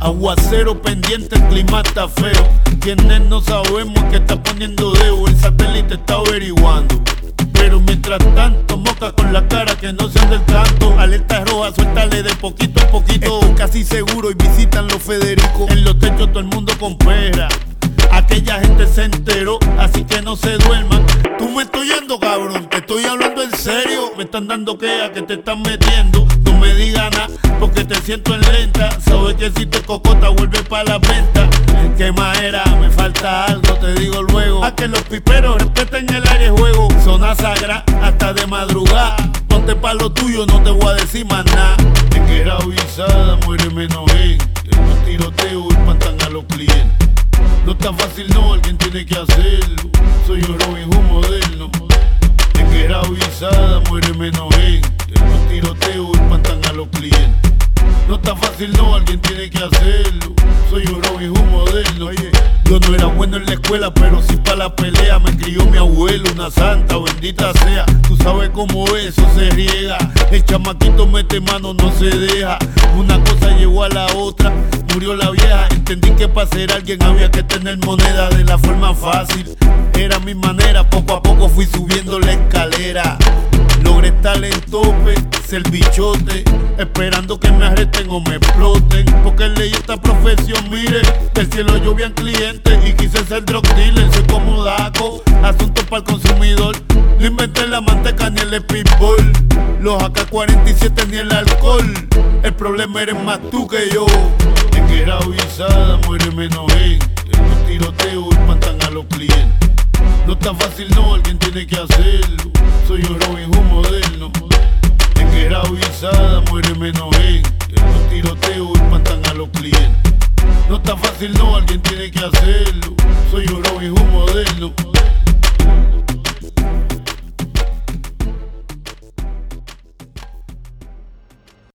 Aguacero pendiente, el clima está feo. Quienes no sabemos que está poniendo dedo. El satélite está averiguando. Pero mientras tanto, moca con la cara que no sean del canto. Alerta roja, suéltale de poquito a poquito. Estoy casi seguro y visitan los Federico. En los techos todo el mundo con pera. Aquella gente se enteró, así que no se duerman. Tú me estoy yendo, cabrón, te estoy hablando en serio. Me están dando queja que te están metiendo. No me digas nada, porque te siento en lenta. Sabes que si te cocota vuelve pa' la venta. ¿En qué manera? Me falta algo, te digo luego. A que los piperos respeten el área de juego. Zona sagrada, hasta de madrugada. Ponte pa' lo tuyo, no te voy a decir más nada. En que era avisada, muere menos gente. En los tiroteos y espantan a los clientes. No es tan fácil, no, alguien tiene que hacerlo. Soy un Robin Hood moderno. De que era avisada, muere menos gente. En los tiroteos espantan a los clientes. No es tan fácil, no, alguien tiene que hacerlo. Soy un Robin Hood moderno. Oye, yo no era bueno en la escuela, pero sí pa' la pelea. Me crió mi abuelo, una santa, bendita sea. Tú sabes cómo eso se riega. El chamaquito mete mano, no se deja. Una cosa llevó a la otra, murió la vieja. Entendí que para ser alguien había que tener moneda de la forma fácil. Era mi manera, poco a poco fui subiendo la escalera. Logré estar en tope, ser bichote, esperando que me arresten o me exploten. Porque leí esta profesión, mire, del cielo llovían clientes y quise ser drug dealer. Soy como Daco, asuntos para el consumidor. No inventé la manteca ni el speedball, los AK-47 ni el alcohol. El problema eres más tú que yo. En que era avisada, muere menos gente. En los tiroteos espantan a los clientes. No es tan fácil, no, alguien tiene que hacerlo. Soy un Robin Hood moderno. En que era avisada, muere menos gente. En los tiroteos espantan a los clientes. No es tan fácil, no, alguien tiene que hacerlo. Soy un Robin Hood moderno.